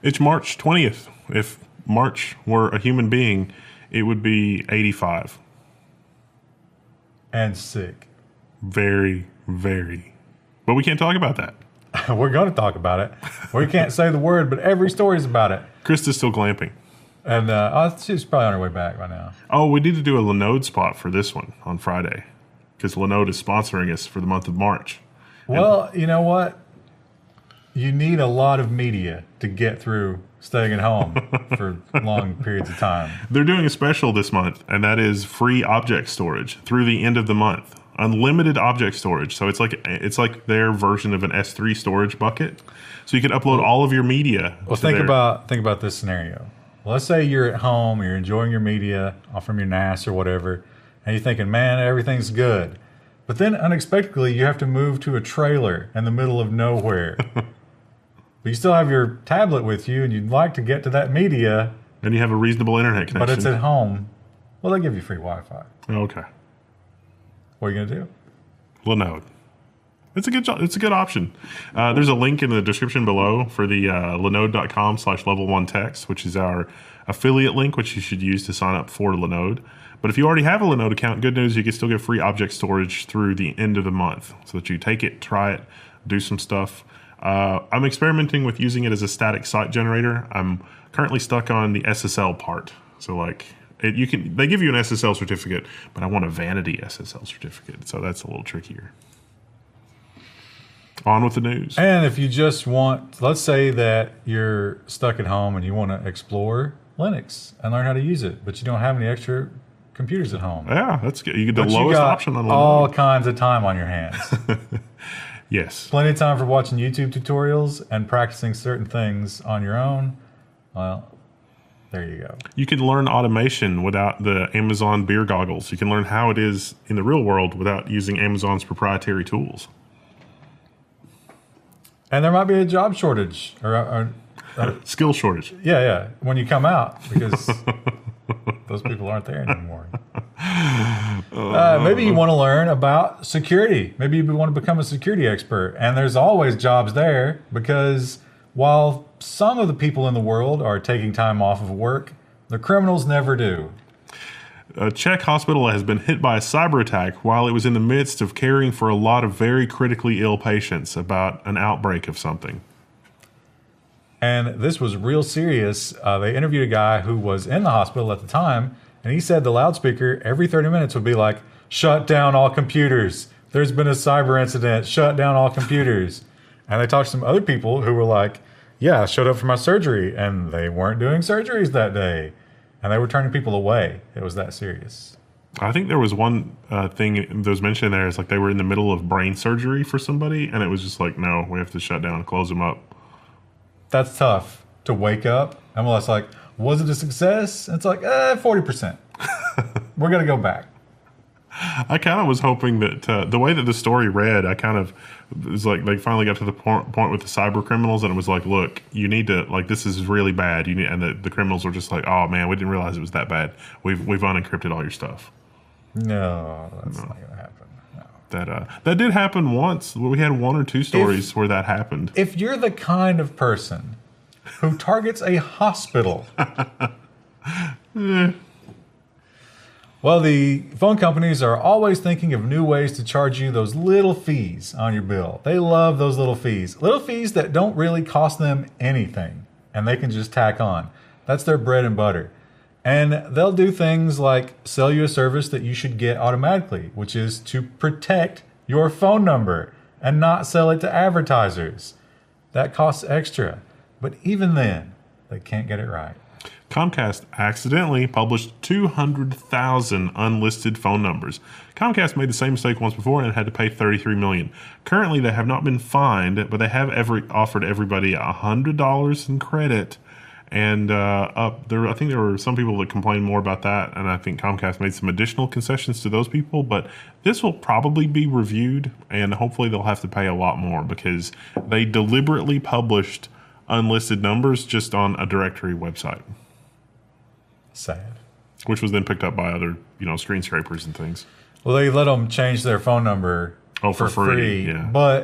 It's March 20th. If March were a human being, it would be 85. And sick. Very, very. But we can't talk about that. We're going to talk about it. We can't say the word, but every story's about it. Krista's still glamping. And she's probably on her way back right now. Oh, we need to do a Linode spot for this one on Friday. Because Linode is sponsoring us for the month of March. Well, you know what? You need a lot of media to get through staying at home for long periods of time. They're doing a special this month, and that is free object storage through the end of the month. Unlimited object storage. So it's like their version of an S3 storage bucket. So you can upload all of your media. Well, think about this scenario. Let's say you're at home, you're enjoying your media from your NAS or whatever, and you're thinking, man, everything's good. But then unexpectedly, you have to move to a trailer in the middle of nowhere. But you still have your tablet with you, and you'd like to get to that media. And you have a reasonable internet connection. But it's at home. Well, they give you free Wi-Fi. Okay. What are you going to do? Linode. It's a good option. There's a link in the description below for the linode.com/level1text, which is our affiliate link, which you should use to sign up for Linode. But if you already have a Linode account, good news, you can still get free object storage through the end of the month. So that you take it, try it, do some stuff. I'm experimenting with using it as a static site generator. I'm currently stuck on the SSL part. So they give you an SSL certificate, but I want a vanity SSL certificate. So that's a little trickier. On with the news. And if you just want, let's say that you're stuck at home and you want to explore Linux and learn how to use it, but you don't have any extra computers at home. Yeah, that's good. You get the lowest option on Linux. All kinds of time on your hands. Yes. Plenty of time for watching YouTube tutorials and practicing certain things on your own. Well, there you go. You can learn automation without the Amazon beer goggles. You can learn how it is in the real world without using Amazon's proprietary tools. And there might be a job shortage or skill shortage. Yeah. When you come out, because those people aren't there anymore. Maybe you want to learn about security. Maybe you want to become a security expert. And there's always jobs there, because while some of the people in the world are taking time off of work, the criminals never do. A Czech hospital has been hit by a cyber attack while it was in the midst of caring for a lot of very critically ill patients about an outbreak of something. And this was real serious. They interviewed a guy who was in the hospital at the time, and he said the loudspeaker every 30 minutes would be like, "Shut down all computers. There's been a cyber incident. Shut down all computers." And they talked to some other people who were like, "Yeah, I showed up for my surgery," and they weren't doing surgeries that day. And they were turning people away. It was that serious. I think there was one thing that was mentioned there. It's like they were in the middle of brain surgery for somebody, and it was just like, no, we have to shut down and close them up. That's tough to wake up. And well, it's like, was it a success? And it's like, 40%. We're going to go back. I kind of was hoping that the way that the story read, I kind of was like, they finally got to the point with the cyber criminals, and it was like, look, you need to, like, this is really bad. You need, and the criminals were just like, oh man, we didn't realize it was that bad. We've unencrypted all your stuff. No, that's not going to happen. No. That did happen once. We had one or two stories where that happened. If you're the kind of person who targets a hospital, well, the phone companies are always thinking of new ways to charge you those little fees on your bill. They love those little fees. Little fees that don't really cost them anything, and they can just tack on. That's their bread and butter. And they'll do things like sell you a service that you should get automatically, which is to protect your phone number and not sell it to advertisers. That costs extra. But even then, they can't get it right. Comcast accidentally published 200,000 unlisted phone numbers. Comcast made the same mistake once before and had to pay $33 million. Currently, they have not been fined, but they have offered everybody $100 in credit. And I think there were some people that complained more about that, and I think Comcast made some additional concessions to those people. But this will probably be reviewed, and hopefully they'll have to pay a lot more because they deliberately published unlisted numbers just on a directory website. Sad. Which was then picked up by other, screen scrapers and things. Well, they let them change their phone number for free. Yeah. But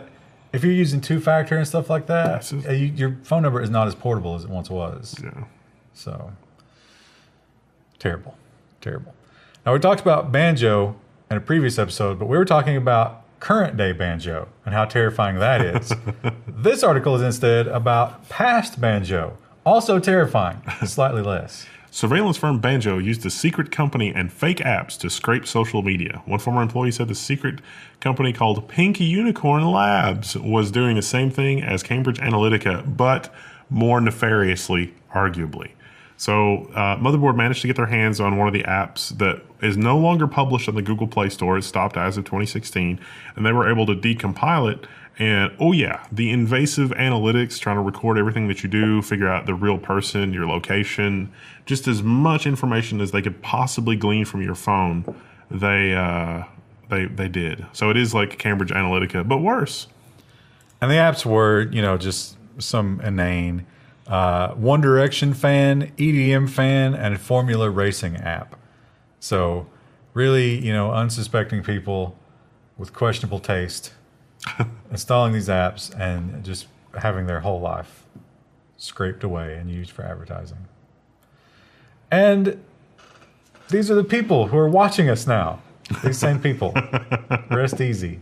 if you're using two-factor and stuff like that, Yes. your phone number is not as portable as it once was. Yeah. So, terrible. Now, we talked about Banjo in a previous episode, but we were talking about current-day Banjo and how terrifying that is. This article is instead about past Banjo, also terrifying, slightly less. Surveillance firm Banjo used a secret company and fake apps to scrape social media. One former employee said the secret company called Pink Unicorn Labs was doing the same thing as Cambridge Analytica, but more nefariously, arguably. So Motherboard managed to get their hands on one of the apps that is no longer published on the Google Play Store. It stopped as of 2016, and they were able to decompile it. And, oh yeah, the invasive analytics, trying to record everything that you do, figure out the real person, your location, just as much information as they could possibly glean from your phone, they did. So it is like Cambridge Analytica, but worse. And the apps were, just some inane One Direction fan, EDM fan, and Formula Racing app. So really, unsuspecting people with questionable taste installing these apps and just having their whole life scraped away and used for advertising. And these are the people who are watching us now. These same people. Rest easy.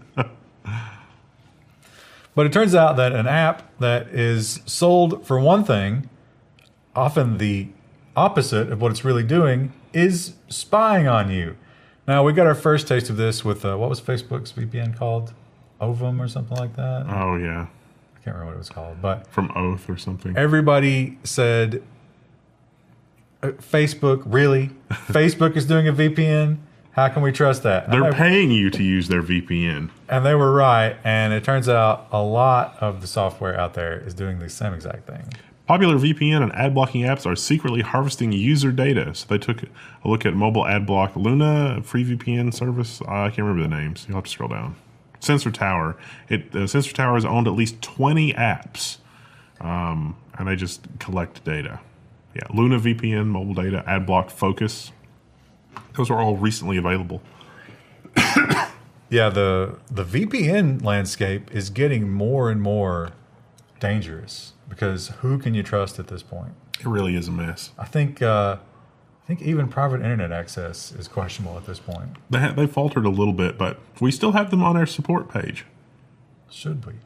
But it turns out that an app that is sold for one thing, often the opposite of what it's really doing, is spying on you. Now, we got our first taste of this with, what was Facebook's VPN called? Ovum or something like that? Oh, yeah. I can't remember what it was called. But From Oath or something. everybody said, Facebook, really? Facebook is doing a VPN? How can we trust that? They're paying you to use their VPN. And they were right. And it turns out a lot of the software out there is doing the same exact thing. Popular VPN and ad blocking apps are secretly harvesting user data. So they took a look at mobile ad block Luna, free VPN service. I can't remember the names. You'll have to scroll down. Sensor Tower. Sensor Tower has owned at least 20 apps, and they just collect data. Yeah, Luna VPN, mobile data, AdBlock Focus. Those are all recently available. Yeah, the VPN landscape is getting more and more dangerous because who can you trust at this point? It really is a mess. I think even private internet access is questionable at this point. They faltered a little bit, but we still have them on our support page. Should we?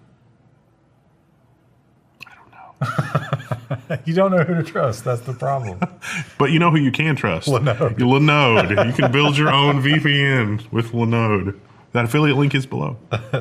I don't know. You don't know who to trust. That's the problem. But you know who you can trust. Linode. Linode. You can build your own VPN with Linode. That affiliate link is below.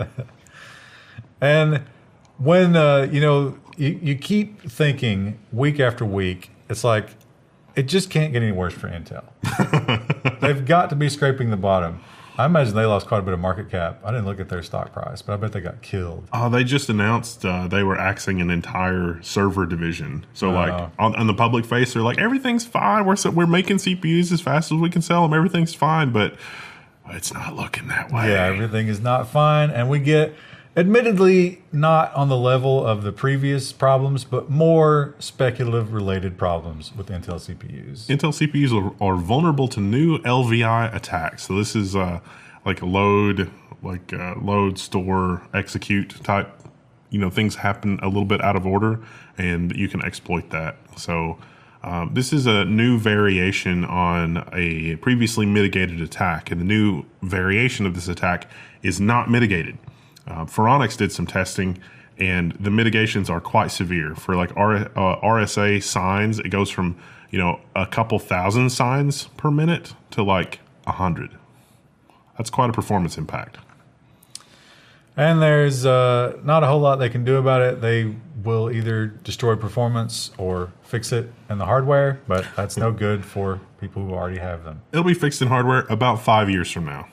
And when, you keep thinking week after week, it's like, it just can't get any worse for Intel. They've got to be scraping the bottom. I imagine they lost quite a bit of market cap. I didn't look at their stock price, but I bet they got killed. They just announced they were axing an entire server division. So, on the public face, they're like, everything's fine. We're making CPUs as fast as we can sell them. Everything's fine, but it's not looking that way. Yeah, everything is not fine. And we get, admittedly, not on the level of the previous problems, but more speculative-related problems with Intel CPUs. Intel CPUs are vulnerable to new LVI attacks. So this is like load, store, execute type. Things happen a little bit out of order, and you can exploit that. So this is a new variation on a previously mitigated attack, and the new variation of this attack is not mitigated. Phoronix did some testing, and the mitigations are quite severe. For like RSA signs, it goes from a couple thousand signs per minute to like 100. That's quite a performance impact. And there's not a whole lot they can do about it. They will either destroy performance or fix it in the hardware, but that's no good for people who already have them. It'll be fixed in hardware about 5 years from now.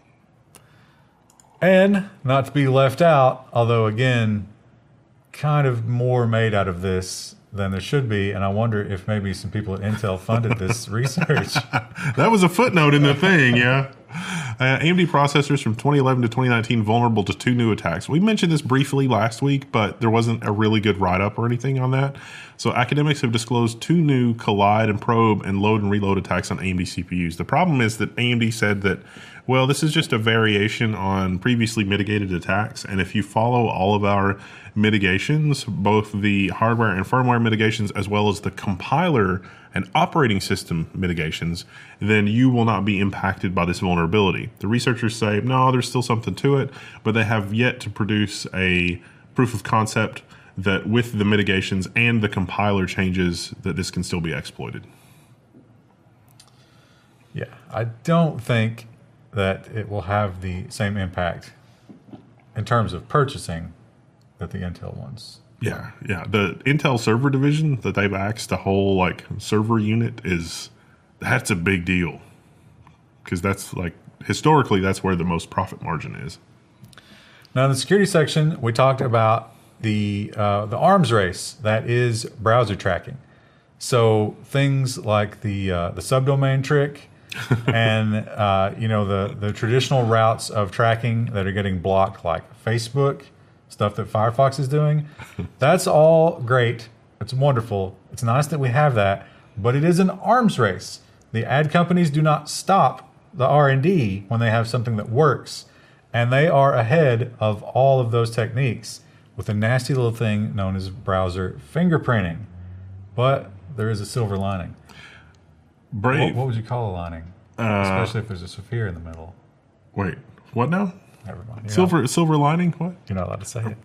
And not to be left out, although again, kind of more made out of this than there should be. And I wonder if maybe some people at Intel funded this research. That was a footnote in the thing, yeah. AMD processors from 2011 to 2019 vulnerable to 2 new attacks. We mentioned this briefly last week, but there wasn't a really good write-up or anything on that. So academics have disclosed 2 new collide and probe and load and reload attacks on AMD CPUs. The problem is that AMD said that, well, this is just a variation on previously mitigated attacks, and if you follow all of our mitigations, both the hardware and firmware mitigations, as well as the compiler and operating system mitigations, then you will not be impacted by this vulnerability. The researchers say, no, there's still something to it, but they have yet to produce a proof of concept that with the mitigations and the compiler changes that this can still be exploited. Yeah, I don't think that it will have the same impact in terms of purchasing that the Intel ones. Yeah. The Intel server division that they've axed the whole like server unit that's a big deal, because that's like historically that's where the most profit margin is. Now in the security section, we talked about the arms race that is browser tracking. So things like the subdomain trick and the traditional routes of tracking that are getting blocked, like Facebook. Stuff that Firefox is doing, that's all great. It's wonderful. It's nice that we have that, but it is an arms race. The ad companies do not stop the R&D when they have something that works, and they are ahead of all of those techniques with a nasty little thing known as browser fingerprinting. But there is a silver lining. Brave. What would you call a lining? Especially if there's a Sophia in the middle. Wait, what now? Never mind. Silver lining? What? You're not allowed to say it.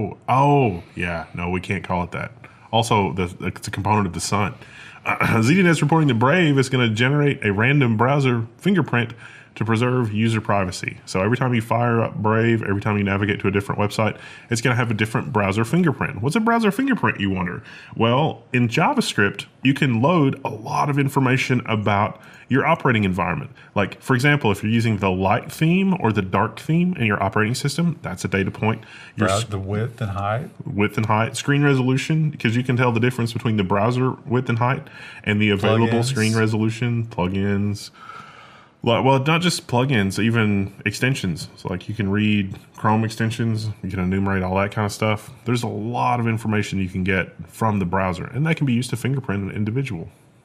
Oh, yeah. No, we can't call it that. Also, it's a component of the sun. ZDNet is reporting that Brave is going to generate a random browser fingerprint to preserve user privacy. So every time you fire up Brave, every time you navigate to a different website, it's going to have a different browser fingerprint. What's a browser fingerprint, you wonder? Well, in JavaScript, you can load a lot of information about your operating environment. Like, for example, if you're using the light theme or the dark theme in your operating system, that's a data point. The width and height? Width and height. Screen resolution, because you can tell the difference between the browser width and height and the available Plugins. Screen resolution, plugins. Well, not just plugins, even extensions. So like you can read Chrome extensions, you can enumerate all that kind of stuff. There's a lot of information you can get from the browser, and that can be used to fingerprint an individual.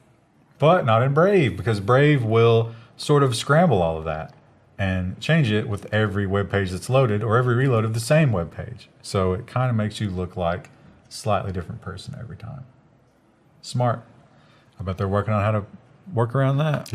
But not in Brave, because Brave will sort of scramble all of that and change it with every web page that's loaded or every reload of the same web page. So it kind of makes you look like a slightly different person every time. Smart. I bet they're working on how to work around that.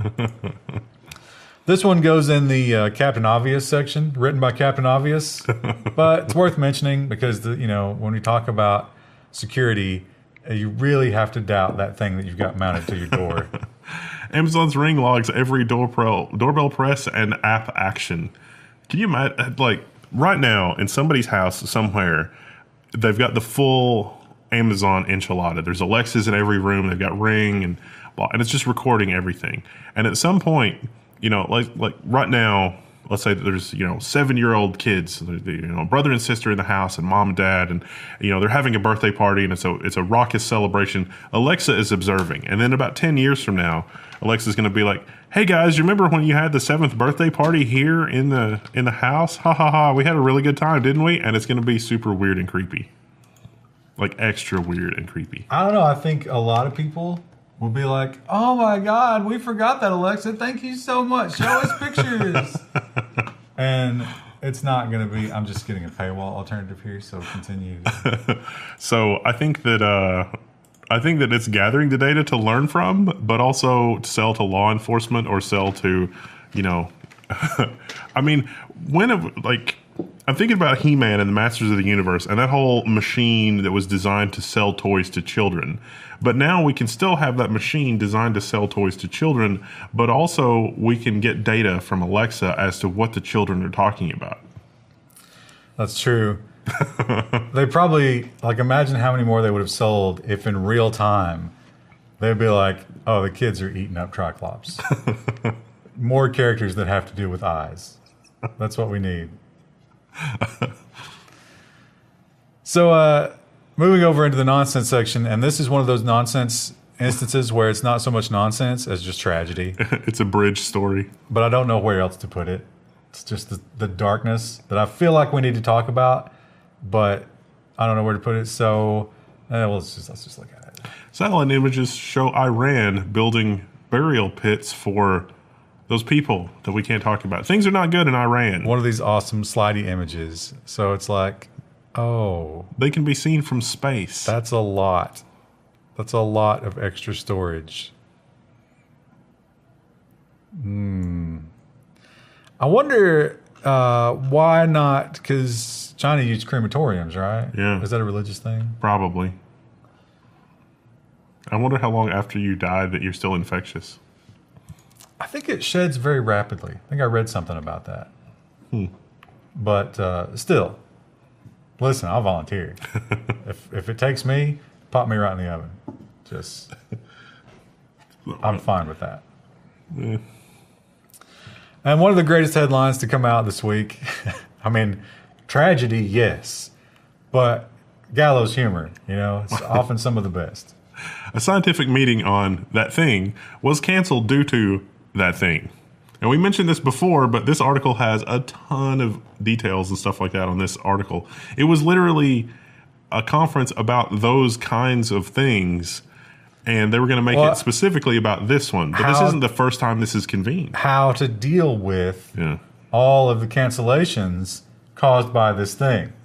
This one goes in the Captain Obvious section, written by Captain Obvious. But it's worth mentioning because, when we talk about security, you really have to doubt that thing that you've got mounted to your door. Amazon's Ring logs every doorbell press and app action. Can you imagine, like, right now in somebody's house somewhere, they've got the full Amazon enchilada. There's Alexas in every room. They've got Ring and it's just recording everything. And at some point, like right now, let's say that there's 7-year-old kids, brother and sister in the house, and mom and dad, and they're having a birthday party, and it's a raucous celebration. Alexa is observing, and then about 10 years from now, Alexa's going to be like, "Hey guys, you remember when you had the 7th birthday party here in the house? Ha ha ha! We had a really good time, didn't we?" And it's going to be super weird and creepy, like extra weird and creepy. I don't know. I think a lot of people will be like, "Oh my God, we forgot that, Alexa. Thank you so much. Show us pictures." And it's not going to be, I'm just getting a paywall alternative here, so continue. So I think that it's gathering the data to learn from, but also to sell to law enforcement or sell to, I mean, I'm thinking about He-Man and the Masters of the Universe and that whole machine that was designed to sell toys to children. But now we can still have that machine designed to sell toys to children, but also we can get data from Alexa as to what the children are talking about. That's true. They probably, imagine how many more they would have sold if in real time they'd be like, "Oh, the kids are eating up Triclops." More characters that have to do with eyes. That's what we need. So, moving over into the nonsense section, and this is one of those nonsense instances where it's not so much nonsense as just tragedy. It's a bridge story. But I don't know where else to put it. It's just the darkness that I feel like we need to talk about, but I don't know where to put it. So let's just look at it. Satellite images show Iran building burial pits for those people that we can't talk about. Things are not good in Iran. One of these awesome slidey images. So it's like, oh, They can be seen from space. that's a lot. That's a lot of extra storage. I wonder why not, because China used crematoriums, right? Yeah. Is that a religious thing? Probably. I wonder how long after you die that you're still infectious. I think it sheds very rapidly. I think I read something about that. But still, listen, I'll volunteer. if it takes me, pop me right in the oven. Just, I'm fine with that. Yeah. And one of the greatest headlines to come out this week, I mean, tragedy, yes, but gallows humor, it's often some of the best. A scientific meeting on that thing was canceled due to that thing. And we mentioned this before, but this article has a ton of details and stuff like that on this article. It was literally a conference about those kinds of things, and they were going to make it specifically about this one. But this isn't the first time this is convened. How to deal with all of the cancellations caused by this thing.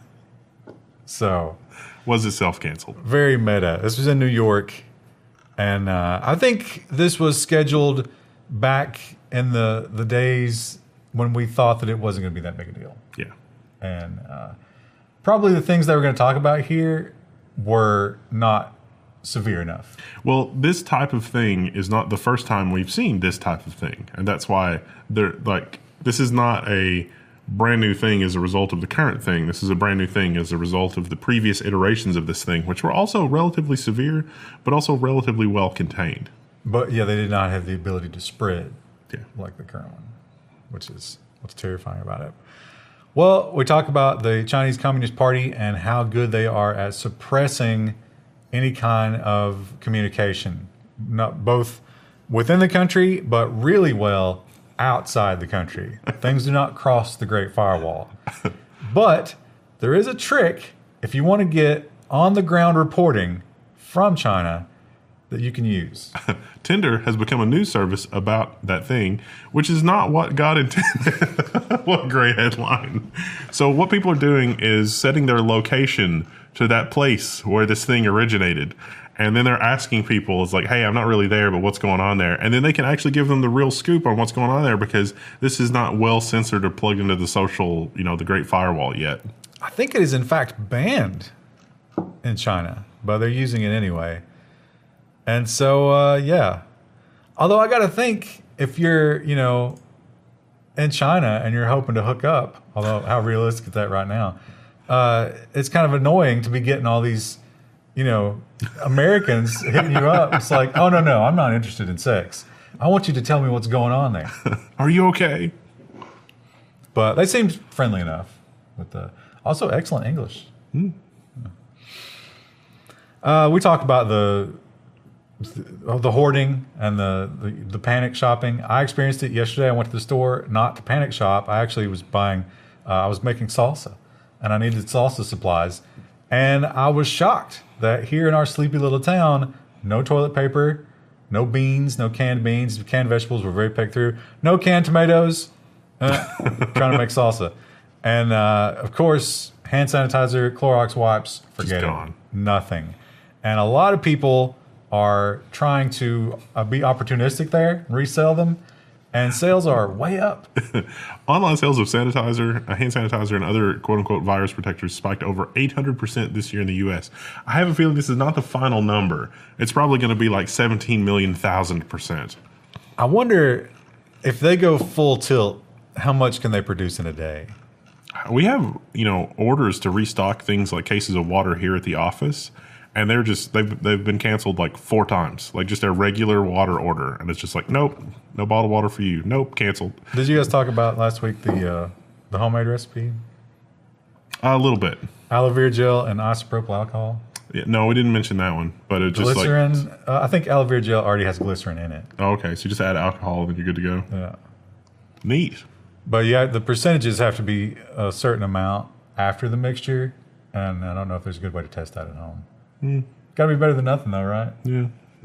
So, Was it self-canceled? very meta. This was in New York, and I think this was scheduled back in the days when we thought that it wasn't going to be that big a deal. Yeah. And probably the things that we're going to talk about here were not severe enough. Well, this type of thing is not the first time we've seen this type of thing. And that's why this is not a brand new thing as a result of the current thing. This is a brand new thing as a result of the previous iterations of this thing, which were also relatively severe, but also relatively well contained. But yeah, they did not have the ability to spread Yeah. like the current one, which is what's terrifying about it. Well, we talk about the Chinese Communist Party and how good they are at suppressing any kind of communication, not both within the country, but really well outside the country. Things do not cross the Great Firewall. But there is a trick if you want to get on the ground reporting from China that you can use. Tinder has become a news service about that thing, which is not what God intended. What a great headline. So what people are doing is setting their location to that place where this thing originated. And then they're asking people, it's like, hey, I'm not really there, but what's going on there? And then they can actually give them the real scoop on what's going on there, because this is not well censored or plugged into the social, the Great Firewall yet. I think it is in fact banned in China, but they're using it anyway. And so, yeah. Although I got to think, if you're, in China and you're hoping to hook up, although how realistic is that right now? It's kind of annoying to be getting all these, Americans hitting you up. It's like, oh, no, I'm not interested in sex. I want you to tell me what's going on there. Are you okay? But they seemed friendly enough. With also excellent English. We talked about the hoarding and the panic shopping. I experienced it yesterday. I went to the store not to panic shop. I actually was buying. I was making salsa, and I needed salsa supplies. And I was shocked that here in our sleepy little town, no toilet paper, no beans, no canned beans. Canned vegetables were very pegged through. No canned tomatoes. Trying to make salsa. And, of course, hand sanitizer, Clorox wipes, forget it. Nothing. And a lot of people are trying to be opportunistic there, resell them, and sales are way up. Online sales of sanitizer, hand sanitizer, and other quote-unquote virus protectors spiked over 800% this year in the U.S. I have a feeling this is not the final number. It's probably going to be like 17 million thousand%. I wonder if they go full tilt, how much can they produce in a day? We have, orders to restock things like cases of water here at the office, and they've been canceled like 4 times, like just a regular water order, and it's just like, nope, no bottled water for you, nope, canceled. Did you guys talk about last week the homemade recipe? A little bit. Aloe vera gel and isopropyl alcohol. Yeah, no, we didn't mention that one, but it just Glycerin. I think aloe vera gel already has glycerin in it. Oh, okay, so you just add alcohol and then you're good to go. Yeah. Neat. But yeah, the percentages have to be a certain amount after the mixture, and I don't know if there's a good way to test that at home. Got to be better than nothing, though, right? Yeah.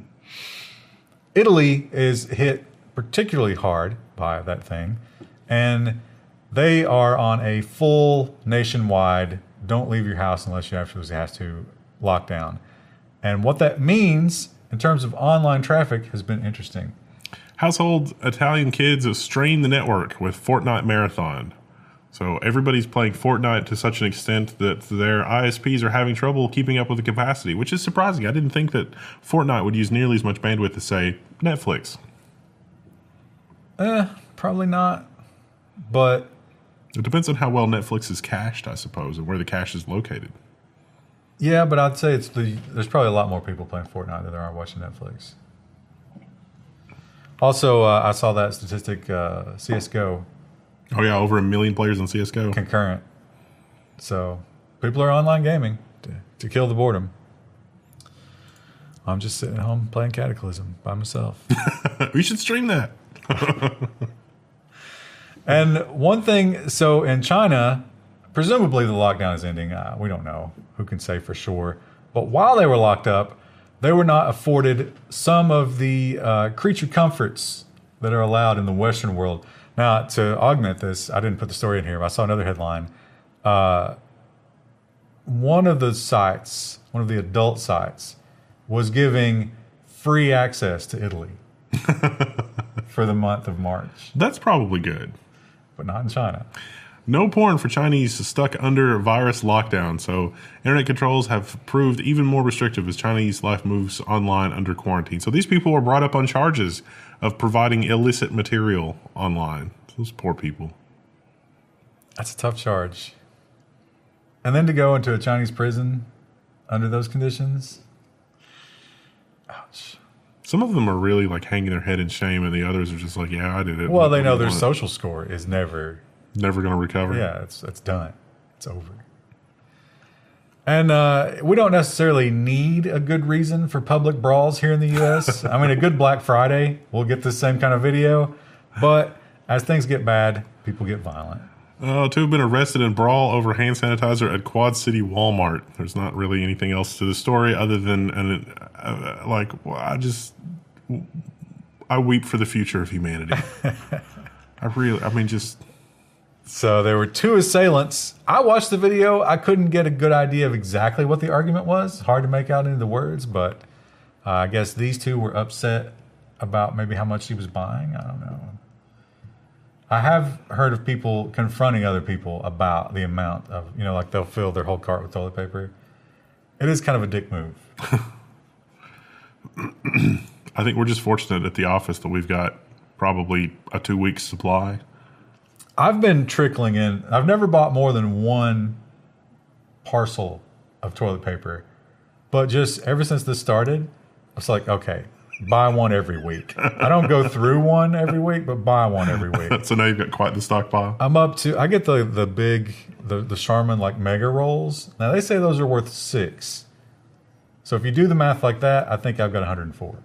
Italy is hit particularly hard by that thing, and they are on a full nationwide don't leave your house unless you absolutely have to lockdown. And what that means in terms of online traffic has been interesting. Household Italian kids have strained the network with Fortnite Marathon. So everybody's playing Fortnite to such an extent that their ISPs are having trouble keeping up with the capacity, which is surprising. I didn't think that Fortnite would use nearly as much bandwidth as, say, Netflix. Probably not. But It depends on how well Netflix is cached, I suppose, and where the cache is located. yeah, but I'd say there's probably a lot more people playing Fortnite than there are watching Netflix. Also, I saw that statistic, CSGO Oh, yeah, over 1 million players on CSGO. concurrent. So people are online gaming to kill the boredom. I'm just sitting at home playing Cataclysm by myself. We should stream that. And one thing, so in China, presumably the lockdown is ending. We don't know. Who can say for sure? But while they were locked up, they were not afforded some of the creature comforts that are allowed in the Western world. Now, to augment this, I didn't put the story in here, but I saw another headline. One of the sites, one of the adult sites, was giving free access to Italy for the month of March, That's probably good. but not in China. No porn for Chinese stuck under virus lockdown. So internet controls have proved even more restrictive as Chinese life moves online under quarantine. So these people were brought up on charges of providing illicit material online. Those poor people. That's a tough charge. And then to go into a Chinese prison under those conditions. Ouch. Some of them are really like hanging their head in shame, and the others are just like, "Yeah, I did it." Well, they know their want? social score is never. Never going to recover. Yeah, it's done. It's over. And we don't necessarily need a good reason for public brawls here in the U.S. I mean, a good Black Friday, we'll get this same kind of video. But as things get bad, people get violent. Two have been arrested in brawl over hand sanitizer at Quad City Walmart. There's not really anything else to the story other than I weep for the future of humanity. So there were two assailants. I watched the video. I couldn't get a good idea of exactly what the argument was. Hard to make out into the words, but I guess these two were upset about maybe how much he was buying. I don't know. I have heard of people confronting other people about the amount of, like they'll fill their whole cart with toilet paper. It is kind of a dick move. I think we're just fortunate at the office that we've got probably a 2 week supply. I've been trickling in. I've never bought more than one parcel of toilet paper. But just ever since this started, it's like, okay, buy one every week. I don't go through one every week, but buy one every week. So now you've got quite the stockpile. I get the big, the Charmin like mega rolls. Now they say those are worth $6. So if you do the math like that, I think I've got 104.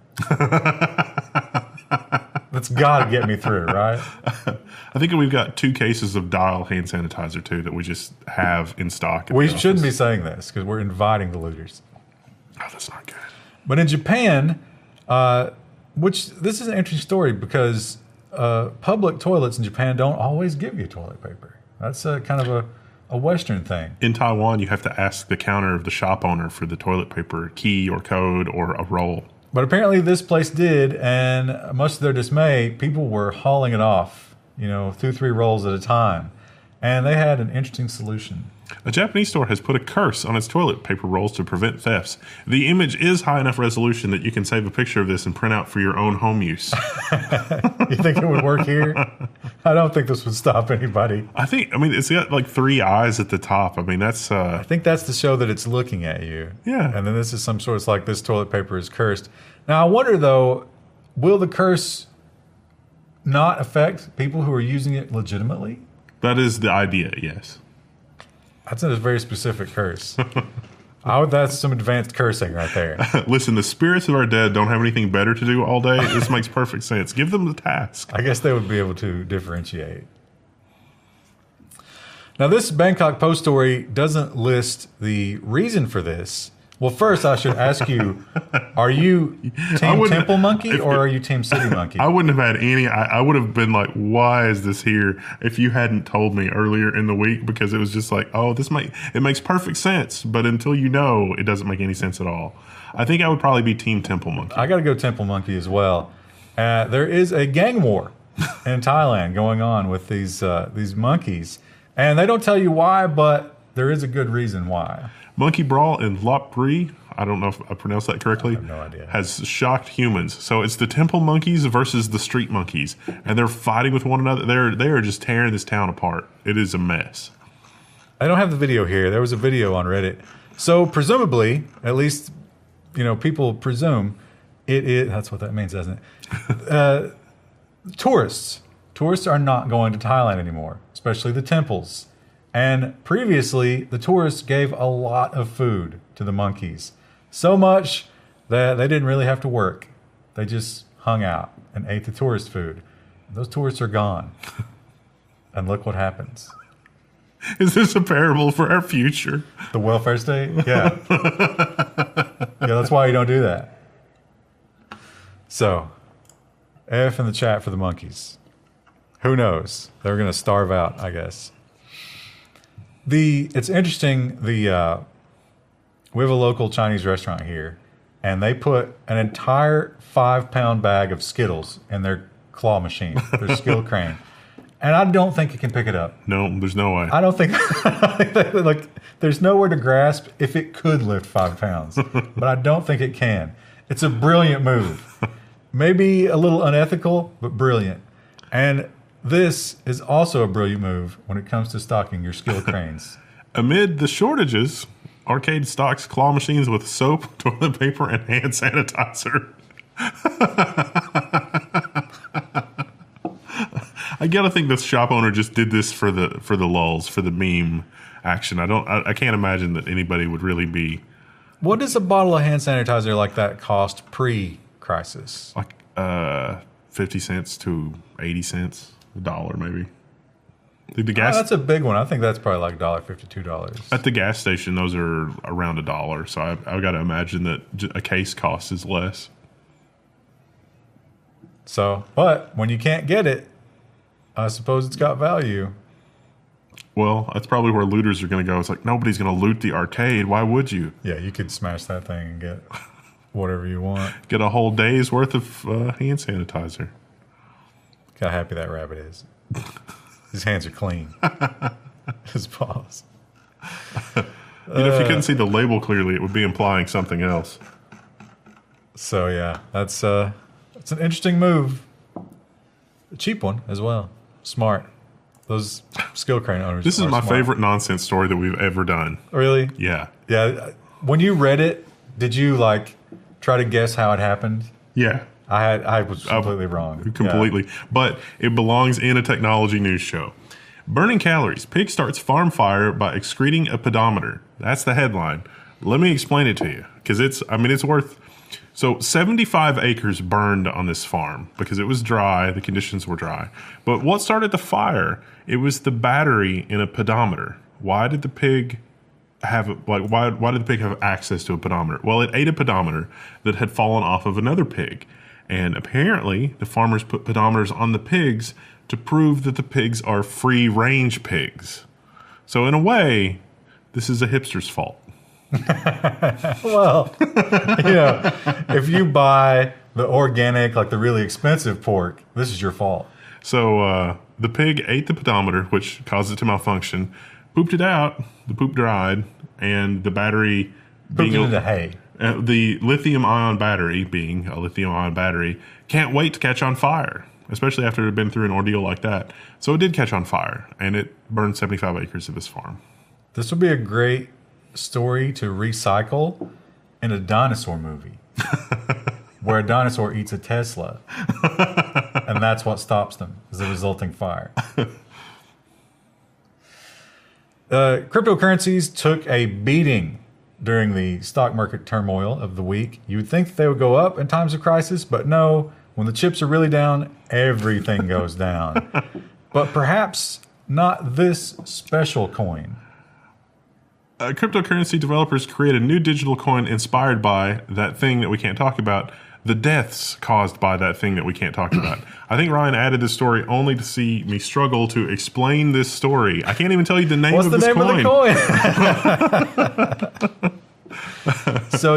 That's got to get me through, right? I think we've got 2 cases of Dial hand sanitizer, too, that we just have in stock. We shouldn't be saying this because we're inviting the looters. Oh, that's not good. But in Japan, which this is an interesting story because public toilets in Japan don't always give you toilet paper. That's kind of a Western thing. In Taiwan, you have to ask the counter of the shop owner for the toilet paper key or code or a roll. But apparently this place did, and much to their dismay, people were hauling it off, 2-3 rolls at a time. And they had an interesting solution. A Japanese store has put a curse on its toilet paper rolls to prevent thefts. The image is high enough resolution that you can save a picture of this and print out for your own home use. You think it would work here? I don't think this would stop anybody. It's got like 3 eyes at the top. That's... I think that's to show that it's looking at you. Yeah. And then this is some sort of like this toilet paper is cursed. Now, I wonder, though, will the curse not affect people who are using it legitimately? That is the idea, yes. That's a very specific curse. Oh, that's some advanced cursing right there. Listen, the spirits of our dead don't have anything better to do all day. This makes perfect sense. Give them the task. I guess they would be able to differentiate. Now, this Bangkok Post story doesn't list the reason for this. Well, first, I should ask you, are you Team Temple Monkey or are you Team City Monkey? I wouldn't have had any. I would have been like, why is this here? If you hadn't told me earlier in the week, because it was just like, oh, it makes perfect sense. But until you know, it doesn't make any sense at all. I think I would probably be Team Temple Monkey. I got to go Temple Monkey as well. There is a gang war in Thailand going on with these monkeys. And they don't tell you why, but there is a good reason why. Monkey Brawl in Lop Buri, I don't know if I pronounced that correctly. I have no idea. Has shocked humans. So it's the temple monkeys versus the street monkeys. And they're fighting with one another. They are just tearing this town apart. It is a mess. I don't have the video here. There was a video on Reddit. So presumably, at least, people presume it is. That's what that means, doesn't it? Tourists. Tourists are not going to Thailand anymore, especially the temples. And previously, the tourists gave a lot of food to the monkeys. So much that they didn't really have to work. They just hung out and ate the tourist food. Those tourists are gone. And look what happens. Is this a parable for our future? The welfare state? Yeah. Yeah, that's why you don't do that. So, F in the chat for the monkeys. Who knows? They're going to starve out, I guess. It's interesting. We have a local Chinese restaurant here, and they put an entire 5-pound bag of Skittles in their claw machine, their skill crane, and I don't think it can pick it up. No, there's no way. I don't think like there's nowhere to grasp if it could lift 5 pounds, but I don't think it can. It's a brilliant move, maybe a little unethical, but brilliant, and. This is also a brilliant move when it comes to stocking your skill cranes. Amid the shortages, Arcade stocks claw machines with soap, toilet paper, and hand sanitizer. I gotta think the shop owner just did this for the lulz, for the meme action. I can't imagine that anybody would really be. What does a bottle of hand sanitizer like that cost pre-crisis? Like 50 cents to 80 cents. $1 maybe. The gas. That's a big one. I think that's probably like $1.50, $2. At the gas station, those are around $1. So I've got to imagine that a case cost is less. So, but when you can't get it, I suppose it's got value. Well, that's probably where looters are going to go. It's like nobody's going to loot the arcade. Why would you? Yeah, you could smash that thing and get whatever you want. Get a whole day's worth of hand sanitizer. Look how happy that rabbit is. His hands are clean. His paws. If you couldn't see the label clearly, it would be implying something else. So yeah, that's an interesting move. A cheap one as well. Smart. Those skill crane owners. This is my smart. favorite nonsense story that we've ever done. Really? Yeah. Yeah. When you read it, did you try to guess how it happened? Yeah. I was completely wrong. Completely. Yeah. But it belongs in a technology news show. Burning calories. Pig starts farm fire by excreting a pedometer. That's the headline. Let me explain it to you. Because it's worth... So 75 acres burned on this farm because it was dry. The conditions were dry. But what started the fire? It was the battery in a pedometer. Why did the pig have why did the pig have access to a pedometer? Well, it ate a pedometer that had fallen off of another pig. And apparently, the farmers put pedometers on the pigs to prove that the pigs are free-range pigs. So in a way, this is a hipster's fault. Well, if you buy the organic, the really expensive pork, this is your fault. So the pig ate the pedometer, which caused it to malfunction, pooped it out, the poop dried, and the battery... Pooped it into hay. The lithium-ion battery, being a lithium-ion battery, can't wait to catch on fire, especially after it had been through an ordeal like that. So it did catch on fire, and it burned 75 acres of his farm. This would be a great story to recycle in a dinosaur movie, where a dinosaur eats a Tesla, and that's what stops them, is the resulting fire. Cryptocurrencies took a beating during the stock market turmoil of the week. You would think that they would go up in times of crisis, but no. When the chips are really down, everything goes down. But perhaps not this special coin. Cryptocurrency developers create a new digital coin inspired by that thing that we can't talk about, the deaths caused by that thing that we can't talk about. I think Ryan added this story only to see me struggle to explain this story. I can't even tell you the name of this coin. What's the name of the coin? So,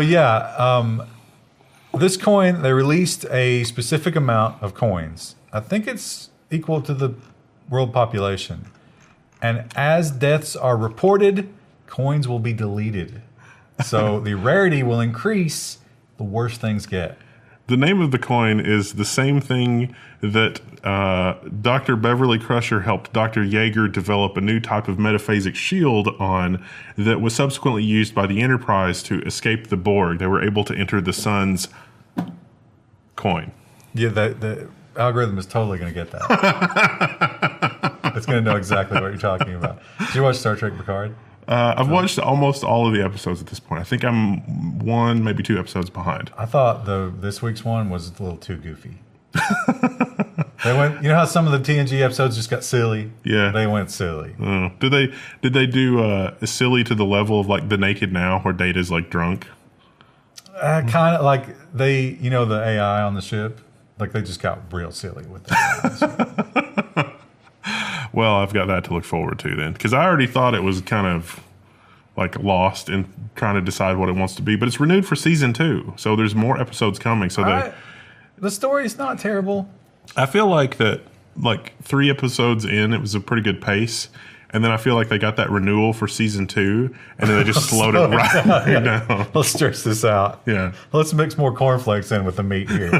this coin, they released a specific amount of coins. I think it's equal to the world population. And as deaths are reported, coins will be deleted. So the rarity will increase the worse things get. The name of the coin is the same thing that Dr. Beverly Crusher helped Dr. Yeager develop a new type of metaphasic shield on that was subsequently used by the Enterprise to escape the Borg. They were able to enter the sun's coin. Yeah, the algorithm is totally going to get that. It's going to know exactly what you're talking about. Did you watch Star Trek Picard? I've watched almost all of the episodes at this point. I think I'm one, maybe two episodes behind. I thought this week's one was a little too goofy. They went. You know how some of the TNG episodes just got silly? Yeah, they went silly. Did they do silly to the level of like The Naked Now, where Data's like drunk? Kind of like the AI on the ship. Like they just got real silly with that. Well, I've got that to look forward to then, because I already thought it was kind of like lost in trying to decide what it wants to be. But it's renewed for season 2, so there's more episodes coming. So the story is not terrible. I feel like that, like 3 episodes in, it was a pretty good pace, and then I feel like they got that renewal for season 2, and then they just slowed it right down. Let's stretch this out. Yeah, let's mix more cornflakes in with the meat here.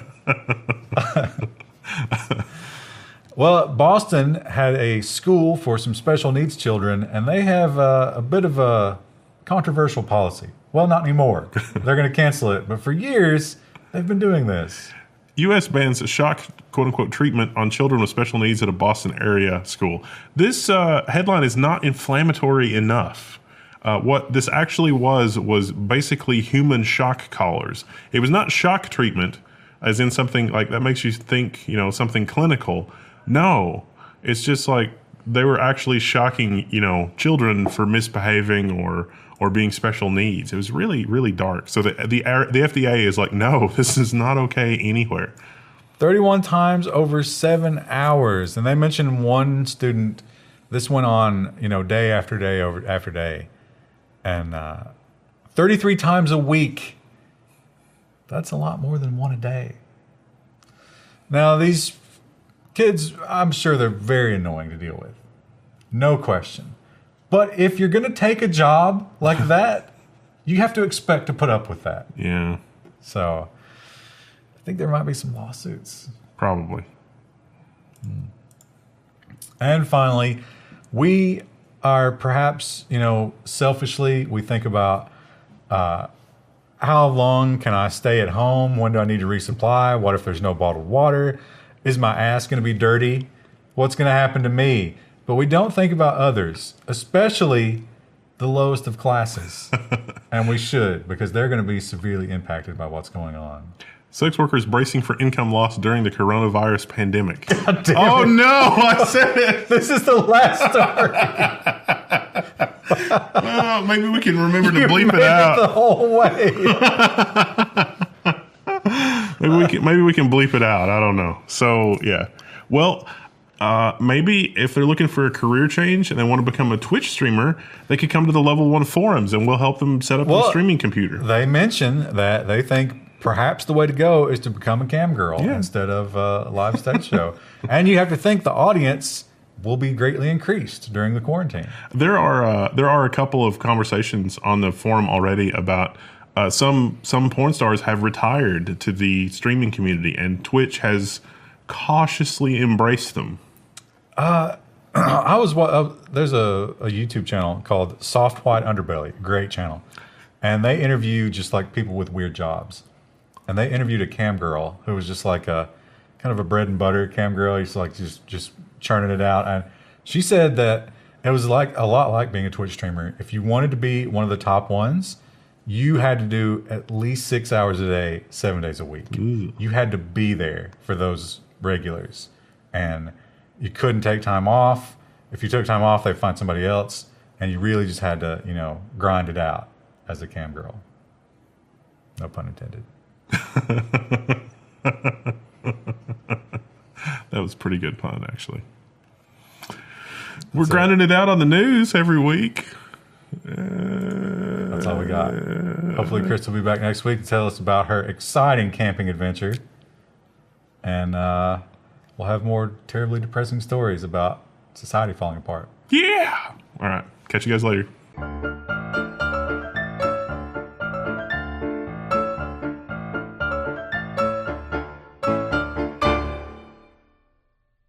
Well, Boston had a school for some special needs children, and they have a bit of a controversial policy. Well, not anymore. They're going to cancel it. But for years, they've been doing this. U.S. bans shock, quote-unquote, treatment on children with special needs at a Boston area school. This headline is not inflammatory enough. What this actually was basically human shock collars. It was not shock treatment, as in something like that makes you think, something clinical. No, it's just like they were actually shocking, children for misbehaving or being special needs. It was really, really dark. So the FDA is like, no, this is not okay anywhere. 31 times over 7 hours. And they mentioned one student, this went on, day after day after day. And 33 times a week. That's a lot more than one a day. Now, these kids, I'm sure they're very annoying to deal with. No question. But if you're going to take a job like that, you have to expect to put up with that. Yeah. So I think there might be some lawsuits. Probably. And finally, we are perhaps, selfishly, we think about how long can I stay at home? When do I need to resupply? What if there's no bottled water? Is my ass going to be dirty? What's going to happen to me? But we don't think about others, especially the lowest of classes. And we should, because they're going to be severely impacted by what's going on. Sex workers bracing for income loss during the coronavirus pandemic. God damn oh, it. No, I said it. This is the last story. Maybe we can remember to bleep it out. The whole way. Maybe we can bleep it out. I don't know. So, yeah. Well, maybe if they're looking for a career change and they want to become a Twitch streamer, they could come to the Level 1 forums and we'll help them set up a streaming computer. They mention that they think perhaps the way to go is to become a cam girl instead of a live stage show. And you have to think the audience will be greatly increased during the quarantine. There are a couple of conversations on the forum already about some porn stars have retired to the streaming community, and Twitch has cautiously embraced them. There's a YouTube channel called Soft White Underbelly, great channel, and they interview just like people with weird jobs. And they interviewed a cam girl who was just like a kind of a bread and butter cam girl. He's like just churning it out, and she said that It was like a lot like being a Twitch streamer. If you wanted to be one of the top ones, you had to do at least 6 hours a day, 7 days a week. Ooh. You had to be there for those regulars. And you couldn't take time off. If you took time off, they'd find somebody else. And you really just had to, grind it out as a cam girl. No pun intended. That was a pretty good pun, actually. We're grinding it out on the news every week. That's all we got. Hopefully, Chris will be back next week to tell us about her exciting camping adventure. And we'll have more terribly depressing stories about society falling apart. Yeah. All right. Catch you guys later.